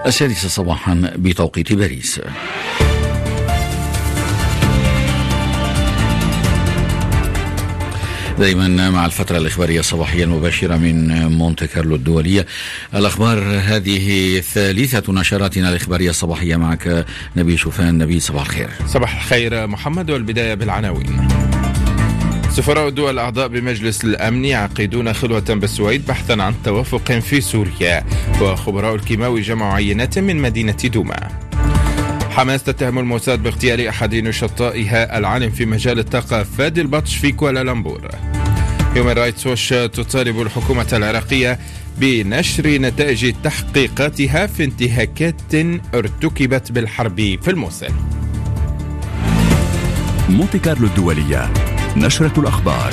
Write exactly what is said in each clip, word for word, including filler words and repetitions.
السادسة صباحا بتوقيت باريس. دائما مع الفترة الإخبارية الصباحية المباشرة من مونte كارلو الدولية. الأخبار هذه ثالثة نشراتنا الإخبارية الصباحية، معك نبيل شوفان. نبيل، صباح الخير. صباح الخير محمد، والبداية بالعناوين. سفراء الدول الأعضاء بمجلس الأمن يعقدون خلوة بالسويد بحثا عن توافق في سوريا، وخبراء الكيماوي جمعوا عينات من مدينة دوما. حماس تتهم الموساد باغتيال أحد نشطائها العالم في مجال الطاقة فادي البطش في كوالالمبور. هيومن رايتس ووتش تطالب الحكومة العراقية بنشر نتائج تحقيقاتها في انتهاكات ارتكبت بالحرب في الموصل. مونte كارلو الدولية، نشرة الأخبار.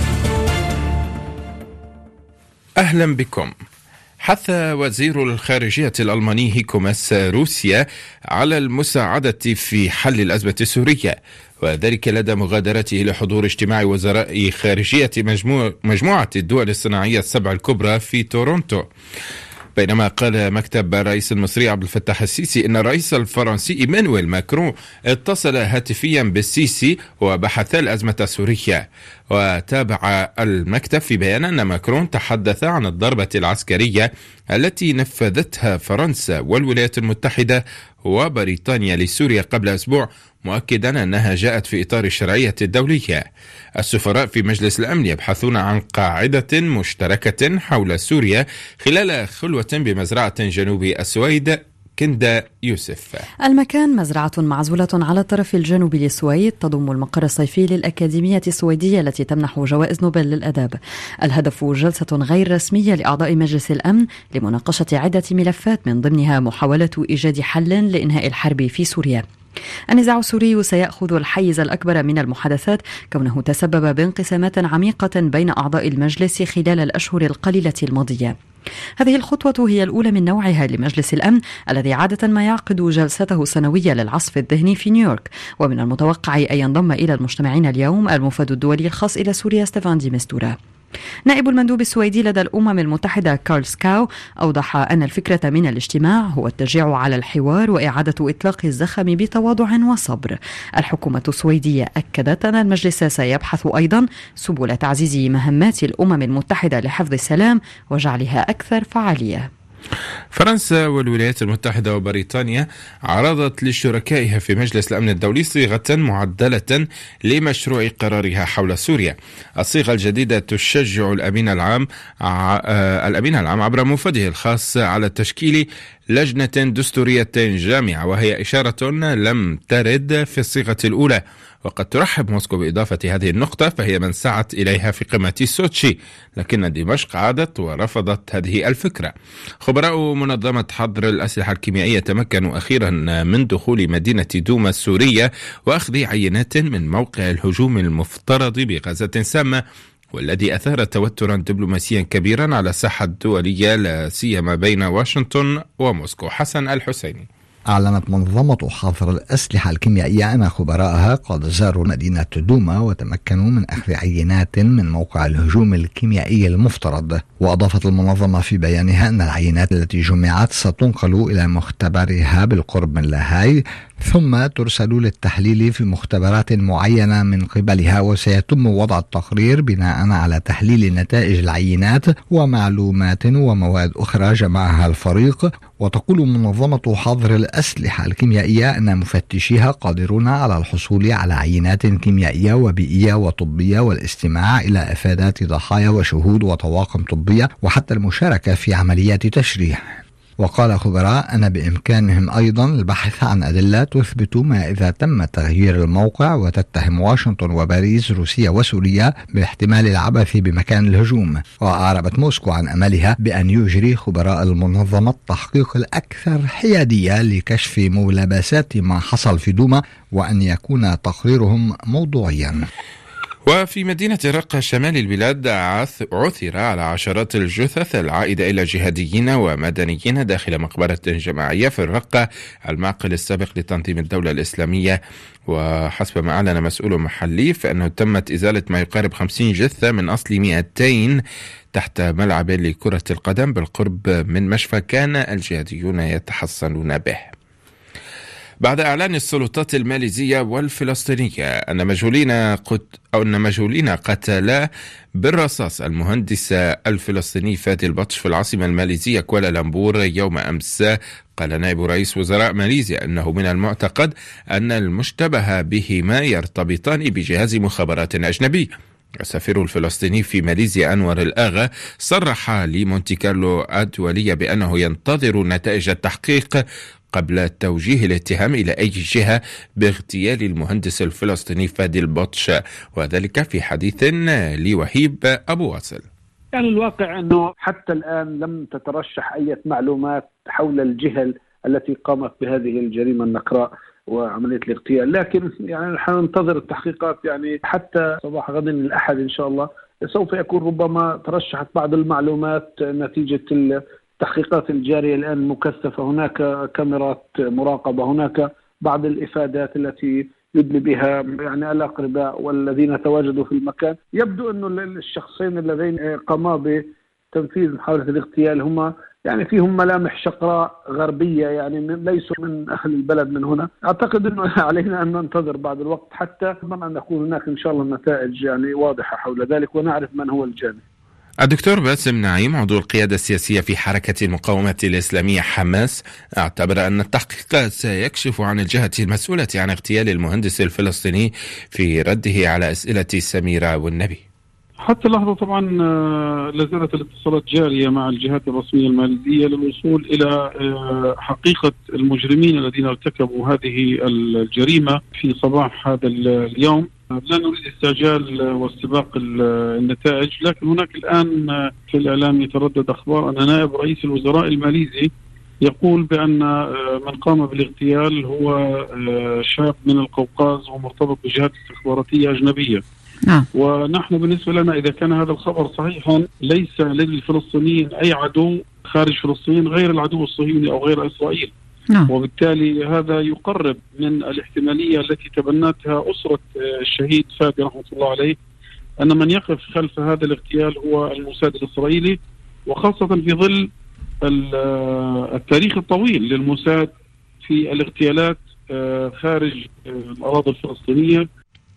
أهلا بكم. حث وزير الخارجية الألماني هيكو ماس روسيا على المساعدة في حل الأزمة السورية، وذلك لدى مغادرته لحضور اجتماع وزراء خارجية مجموع مجموعة الدول الصناعية السبع الكبرى في تورونتو. بينما قال مكتب الرئيس المصري عبد الفتاح السيسي إن الرئيس الفرنسي إيمانويل ماكرون اتصل هاتفيا بالسيسي وبحث الأزمة السورية. وتابع المكتب في بيان أن ماكرون تحدث عن الضربة العسكرية التي نفذتها فرنسا والولايات المتحدة وبريطانيا لسوريا قبل أسبوع، مؤكدا أنها جاءت في إطار الشرعية الدولية. السفراء في مجلس الأمن يبحثون عن قاعدة مشتركة حول سوريا خلال خلوة بمزرعة جنوب السويد. كندا يوسف. المكان مزرعة معزولة على الطرف الجنوبي للسويد، تضم المقر الصيفي للأكاديمية السويدية التي تمنح جوائز نوبل للأداب. الهدف جلسة غير رسمية لأعضاء مجلس الأمن لمناقشة عدة ملفات، من ضمنها محاولة إيجاد حل لإنهاء الحرب في سوريا. النزاع السوري سيأخذ الحيز الأكبر من المحادثات، كونه تسبب بانقسامات عميقة بين أعضاء المجلس خلال الأشهر القليلة الماضية. هذه الخطوة هي الأولى من نوعها لمجلس الأمن الذي عادة ما يعقد جلسته السنوية للعصف الذهني في نيويورك. ومن المتوقع أن ينضم إلى المجتمعين اليوم الموفد الدولي الخاص إلى سوريا ستيفان دي مستورا. نائب المندوب السويدي لدى الأمم المتحدة كارل سكاو أوضح أن الفكرة من الاجتماع هو التشجيع على الحوار وإعادة إطلاق الزخم بتواضع وصبر. الحكومة السويدية أكدت أن المجلس سيبحث أيضا سبل تعزيز مهمات الأمم المتحدة لحفظ السلام وجعلها أكثر فعالية. فرنسا والولايات المتحدة وبريطانيا عرضت لشركائها في مجلس الأمن الدولي صيغة معدلة لمشروع قرارها حول سوريا. الصيغة الجديدة تشجع الأمين العام الأمين العام عبر موفده الخاص على تشكيل لجنة دستورية جامعة، وهي إشارة لم ترد في الصيغة الأولى. وقد ترحب موسكو بإضافة هذه النقطة، فهي من سعت إليها في قمة سوتشي، لكن دمشق عادت ورفضت هذه الفكرة. خبراء منظمة حظر الأسلحة الكيميائية تمكنوا أخيرا من دخول مدينة دوما السورية وأخذ عينات من موقع الهجوم المفترض بغازات سامة، والذي أثار توترا دبلوماسيا كبيرا على الساحة الدولية، لا سيما بين واشنطن وموسكو. حسن الحسيني. أعلنت منظمة حظر الأسلحة الكيميائية أن خبراءها قد زاروا مدينة دوما وتمكنوا من أخذ عينات من موقع الهجوم الكيميائي المفترض. وأضافت المنظمة في بيانها أن العينات التي جمعت ستنقل إلى مختبرها بالقرب من لاهاي، ثم ترسل للتحليل في مختبرات معينة من قبلها، وسيتم وضع التقرير بناء على تحليل نتائج العينات ومعلومات ومواد أخرى جمعها الفريق. وتقول منظمة حظر الأسلحة الكيميائية أن مفتشيها قادرون على الحصول على عينات كيميائية وبيئية وطبية والاستماع إلى إفادات ضحايا وشهود وطواقم طبية وحتى المشاركة في عمليات تشريح. وقال خبراء أن بإمكانهم أيضا البحث عن أدلة تثبت ما إذا تم تغيير الموقع، وتتهم واشنطن وباريس روسيا وسوريا باحتمال العبث بمكان الهجوم. وأعربت موسكو عن أملها بأن يجري خبراء المنظمة التحقيق الأكثر حيادية لكشف ملابسات ما حصل في دوما، وأن يكون تقريرهم موضوعيا. وفي مدينة رقة شمال البلاد عثر على عشرات الجثث العائدة إلى جهاديين ومدنيين داخل مقبرة جماعية في الرقة، المعقل السابق لتنظيم الدولة الإسلامية. وحسب ما أعلن مسؤول محلي فإنه تمت إزالة ما يقارب خمسين جثة من أصل مئتين تحت ملعب لكرة القدم بالقرب من مشفى كان الجهاديون يتحصنون به. بعد إعلان السلطات الماليزية والفلسطينية أن مجهولين قت... أو أن مجهولين قتلا بالرصاص المهندس الفلسطيني فادي البطش في العاصمة الماليزية كوالالمبور يوم أمس، قال نائب رئيس وزراء ماليزيا أنه من المعتقد أن المشتبه بهما يرتبطان بجهاز مخابرات أجنبي. السفير الفلسطيني في ماليزيا أنور الآغا صرح لمونتي كارلو الدولية بأنه ينتظر نتائج التحقيق قبل توجيه الاتهام إلى أي جهة باغتيال المهندس الفلسطيني فادي البطش، وذلك في حديث لوهيب أبو واصل. يعني الواقع أنه حتى الآن لم تترشح أي معلومات حول الجهة التي قامت بهذه الجريمة النكراء وعملية الاغتيال، لكن يعني نحن ننتظر التحقيقات يعني حتى صباح غد الأحد إن شاء الله سوف يكون ربما ترشحت بعض المعلومات نتيجة التحقيقات الجارية الآن مكثفة. هناك كاميرات مراقبة، هناك بعض الإفادات التي يدلي بها يعني الأقرباء والذين تواجدوا في المكان. يبدو أنه الشخصين اللذين قاما بتنفيذ محاولة الاغتيال هما يعني فيهم ملامح شقراء غربية، يعني ليسوا من أهل البلد من هنا. أعتقد أنه علينا أن ننتظر بعض الوقت حتى أن نكون هناك إن شاء الله نتائج يعني واضحة حول ذلك ونعرف من هو الجاني. الدكتور باسم نعيم عضو القيادة السياسية في حركة المقاومة الإسلامية حماس اعتبر أن التحقيقات سيكشف عن الجهة المسؤولة عن اغتيال المهندس الفلسطيني في رده على أسئلة سميرة والنبي. حتى اللحظة طبعا لازالت الاتصالات جارية مع الجهات الرسمية الماليزية للوصول إلى حقيقة المجرمين الذين ارتكبوا هذه الجريمة في صباح هذا اليوم. لا نريد استعجال واستباق النتائج، لكن هناك الآن في الإعلام يتردد أخبار أن نائب رئيس الوزراء الماليزي يقول بأن من قام بالاغتيال هو شاب من القوقاز ومرتبط بجهات استخباراتية أجنبية. نعم. ونحن بالنسبة لنا إذا كان هذا الخبر صحيحا ليس للفلسطينيين أي عدو خارج فلسطين غير العدو الصهيوني أو غير إسرائيل. نعم. وبالتالي هذا يقرب من الاحتمالية التي تبنتها أسرة الشهيد فادي رحمة الله عليه أن من يقف خلف هذا الاغتيال هو الموساد الإسرائيلي، وخاصة في ظل التاريخ الطويل للموساد في الاغتيالات خارج الأراضي الفلسطينية.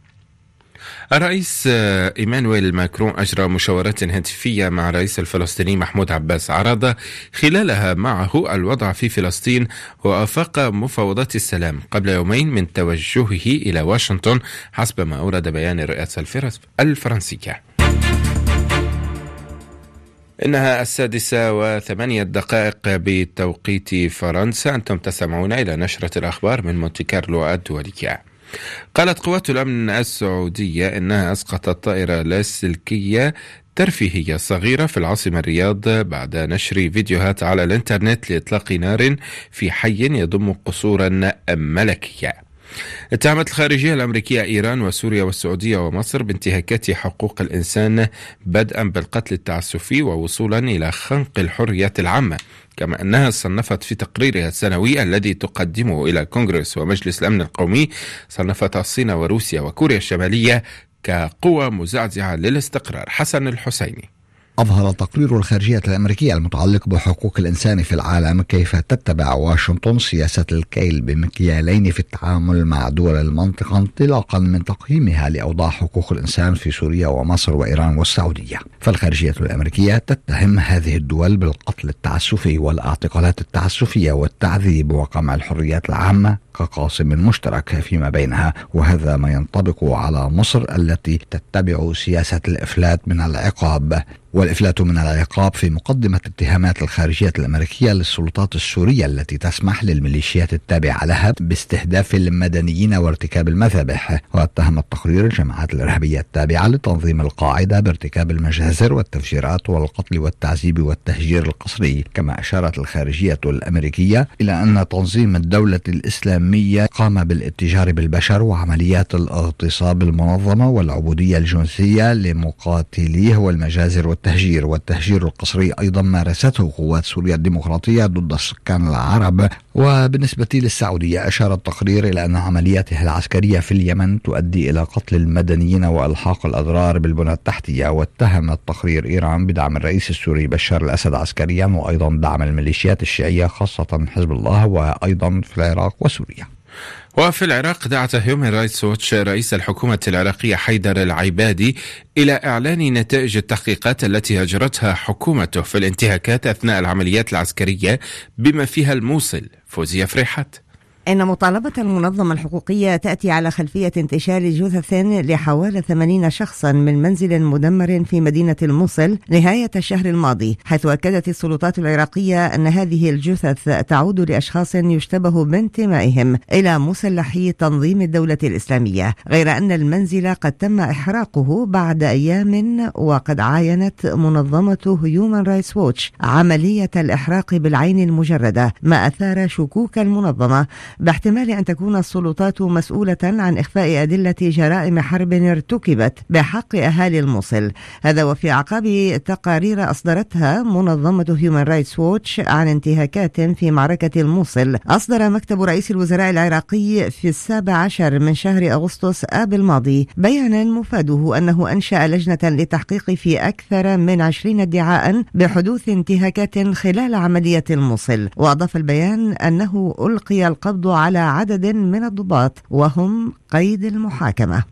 الرئيس إيمانويل ماكرون أجرى مشاورات هاتفية مع الرئيس الفلسطيني محمود عباس عرض خلالها معه الوضع في فلسطين وآفاق مفاوضات السلام قبل يومين من توجهه إلى واشنطن حسب ما أورد بيان الرئاسة الفرنسية. إنها السادسة وثمانية دقائق بتوقيت فرنسا. أنتم تستمعون إلى نشرة الأخبار من مونتي كارلو الدولية. قالت قوات الأمن السعودية إنها أسقطت طائرة لاسلكية ترفيهية صغيرة في العاصمة الرياض بعد نشر فيديوهات على الإنترنت لإطلاق نار في حي يضم قصورا ملكية. اتهمت الخارجية الأمريكية إيران وسوريا والسعودية ومصر بانتهاكات حقوق الإنسان بدءا بالقتل التعسفي ووصولا إلى خنق الحريات العامة، كما أنها صنفت في تقريرها السنوي الذي تقدمه إلى الكونغرس ومجلس الأمن القومي، صنفت الصين وروسيا وكوريا الشمالية كقوى مزعزعة للاستقرار. حسن الحسيني. أظهر تقرير الخارجية الأمريكية المتعلق بحقوق الإنسان في العالم كيف تتبع واشنطن سياسة الكيل بمكيالين في التعامل مع دول المنطقة انطلاقا من تقييمها لأوضاع حقوق الإنسان في سوريا ومصر وإيران والسعودية. فالخارجية الأمريكية تتهم هذه الدول بالقتل التعسفي والاعتقالات التعسفية والتعذيب وقمع الحريات العامة كقاسم مشترك فيما بينها، وهذا ما ينطبق على مصر التي تتبع سياسة الإفلات من العقاب. والإفلات من العقاب في مقدمة اتهامات الخارجية الأمريكية للسلطات السورية التي تسمح للميليشيات التابعة لها باستهداف المدنيين وارتكاب المذابح. واتهم التقرير الجماعات الإرهابية التابعة لتنظيم القاعدة بارتكاب المجازر والتفجيرات والقتل والتعذيب والتهجير القسري. كما أشارت الخارجية الأمريكية إلى أن تنظيم الدولة الإسلامية إسلامية قام بالاتجار بالبشر وعمليات الاغتصاب المنظمة والعبودية الجنسية لمقاتليه والمجازر والتهجير. والتهجير القسري أيضا مارسته قوات سوريا الديمقراطية ضد السكان العرب. وبالنسبة للسعودية أشار التقرير إلى أن عملياته العسكرية في اليمن تؤدي إلى قتل المدنيين وإلحاق الأضرار بالبنى التحتية. واتهم التقرير إيران بدعم الرئيس السوري بشار الأسد عسكريا وأيضا دعم الميليشيات الشيعية خاصة حزب الله وأيضا في العراق وسوريا. وفي العراق دعت هيومن رايتس ووتش رئيس الحكومة العراقية حيدر العبادي إلى إعلان نتائج التحقيقات التي أجرتها حكومته في الانتهاكات أثناء العمليات العسكرية بما فيها الموصل. فوزية فريحات. إن مطالبة المنظمة الحقوقية تأتي على خلفية انتشار جثث لحوالي ثمانين شخصا من منزل مدمر في مدينة الموصل نهاية الشهر الماضي، حيث أكدت السلطات العراقية أن هذه الجثث تعود لأشخاص يشتبه بانتمائهم إلى مسلحي تنظيم الدولة الإسلامية، غير أن المنزل قد تم إحراقه بعد أيام. وقد عاينت منظمة هيومن رايتس ووتش عملية الإحراق بالعين المجردة، ما أثار شكوك المنظمة باحتمال أن تكون السلطات مسؤولة عن إخفاء أدلة جرائم حرب ارتكبت بحق أهالي الموصل. هذا وفي أعقاب تقارير أصدرتها منظمة هيومن رايتس ووتش عن انتهاكات في معركة الموصل. أصدر مكتب رئيس الوزراء العراقي في السابع عشر من شهر أغسطس آب الماضي بيانا مفاده أنه أنشأ لجنة للتحقيق في أكثر من عشرين ادعاء بحدوث انتهاكات خلال عملية الموصل. وأضاف البيان أنه ألقي القبض على عدد من الضباط وهم قيد المحاكمة.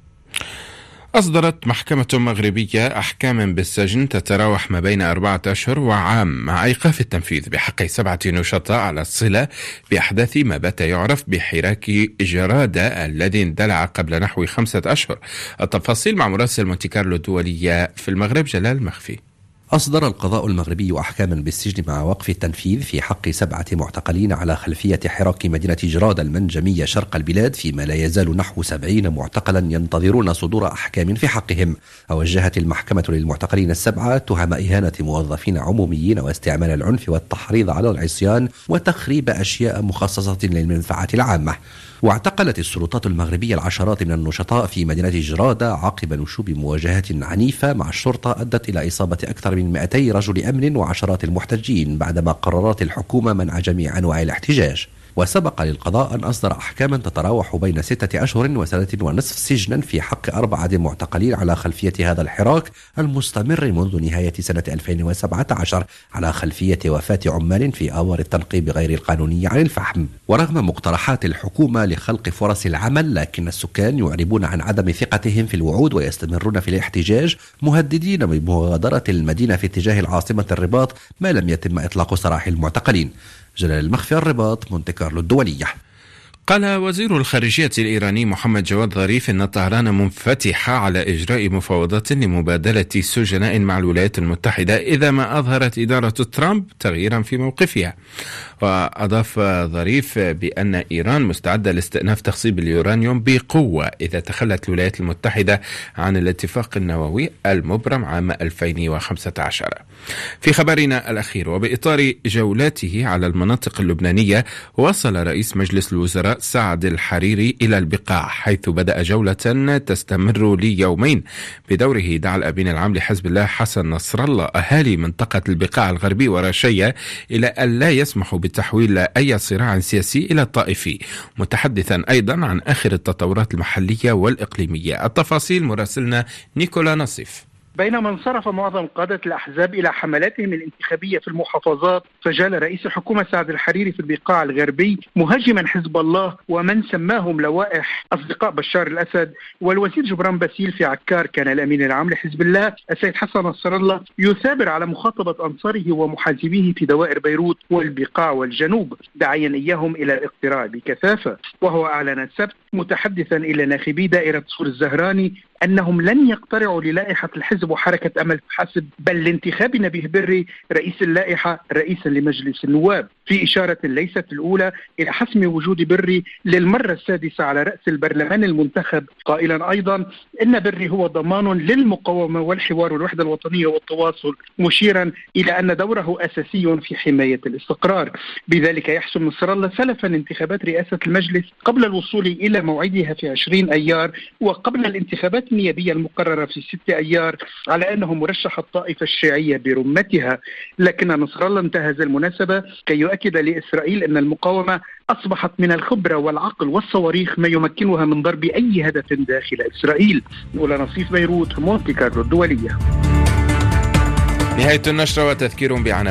أصدرت محكمة مغربية أحكاما بالسجن تتراوح ما بين أربعة أشهر وعام مع إيقاف التنفيذ بحق سبعة نشطاء على الصلة بأحداث ما بات يعرف بحراك جرادة الذي اندلع قبل نحو خمسة أشهر. التفاصيل مع مراسل مونتي كارلو الدولية في المغرب جلال مخفي. أصدر القضاء المغربي أحكاما بالسجن مع وقف التنفيذ في حق سبعة معتقلين على خلفية حراك مدينة جرادة المنجمية شرق البلاد، فيما لا يزال نحو سبعين معتقلا ينتظرون صدور أحكام في حقهم. ووجهت المحكمة للمعتقلين السبعة تهم إهانة موظفين عموميين واستعمال العنف والتحريض على العصيان وتخريب أشياء مخصصة للمنفعة العامة. واعتقلت السلطات المغربية العشرات من النشطاء في مدينة جرادة عقب نشوب مواجهات عنيفة مع الشرطة أدت إلى إصابة أكثر من مئتي رجل أمن وعشرات المحتجين بعدما قررت الحكومة منع جميع أنواع الاحتجاج. وسبق للقضاء أن أصدر أحكاما تتراوح بين ستة أشهر وسنة ونصف سجنا في حق أربعة معتقلين على خلفية هذا الحراك المستمر منذ نهاية سنة ألفين وسبعة عشر على خلفية وفاة عمال في آوار التنقيب غير القانوني عن الفحم. ورغم مقترحات الحكومة لخلق فرص العمل، لكن السكان يعربون عن عدم ثقتهم في الوعود ويستمرون في الاحتجاج، مهددين بمغادرة المدينة في اتجاه العاصمة الرباط ما لم يتم إطلاق سراح المعتقلين. جلال المخفي، الرباط، مونتي كارلو الدولية. قال وزير الخارجية الإيراني محمد جواد ظريف أن طهران منفتحة على إجراء مفاوضات لمبادلة سجناء مع الولايات المتحدة إذا ما أظهرت إدارة ترامب تغييرا في موقفها. وأضاف ظريف بأن إيران مستعدة لاستئناف تخصيب اليورانيوم بقوة إذا تخلت الولايات المتحدة عن الاتفاق النووي المبرم عام ألفين وخمسة عشر. في خبرنا الأخير وبإطار جولاته على المناطق اللبنانية، وصل رئيس مجلس الوزراء سعد الحريري إلى البقاع، حيث بدأ جولة تستمر ليومين بدوره دعا الأمين العام لحزب الله حسن نصر الله أهالي منطقة البقاع الغربي ورشية إلى أن لا يسمحوا بتحويل أي صراع سياسي إلى الطائفي، متحدثا أيضا عن آخر التطورات المحلية والإقليمية. التفاصيل مراسلنا نيكولا نصيف. بينما انصرف معظم قادة الأحزاب إلى حملاتهم الانتخابية في المحافظات، فجال رئيس الحكومة سعد الحريري في البقاع الغربي مهاجما حزب الله ومن سماهم لوائح أصدقاء بشار الأسد. والوزير جبران باسيل في عكار كان الأمين العام لحزب الله السيد حسن نصر الله يثابر على مخاطبة أنصاره ومحازبيه في دوائر بيروت والبقاع والجنوب، داعيا إياهم إلى الاقتراع بكثافة. وهو أعلن السبت متحدثا إلى ناخبي دائرة سور الزهراني أنهم لن يقترعوا للائحة الحزب وحركة أمل فحسب، بل لانتخاب نبيه بري رئيس اللائحة رئيسا لمجلس النواب. في إشارة ليست الأولى إلى حسم وجود بري للمرة السادسة على رأس البرلمان المنتخب، قائلا أيضا إن بري هو ضمان للمقاومة والحوار والوحدة الوطنية والتواصل، مشيرا إلى أن دوره أساسي في حماية الاستقرار. بذلك يحسم نصر الله سلفا انتخابات رئاسة المجلس قبل الوصول إلى موعدها في عشرين أيار وقبل الانتخابات النيابية المقررة في ستة أيار، على أنه مرشح الطائفة الشيعية برمتها. لكن نصر الله انتهز المناسبة كي يؤكد لإسرائيل أن المقاومة أصبحت من الخبرة والعقل والصواريخ ما يمكنها من ضرب أي هدف داخل إسرائيل. أولى نصيف بيروت، مونتي كارلو الدولية. نهاية النشرة وتذكير بعناوين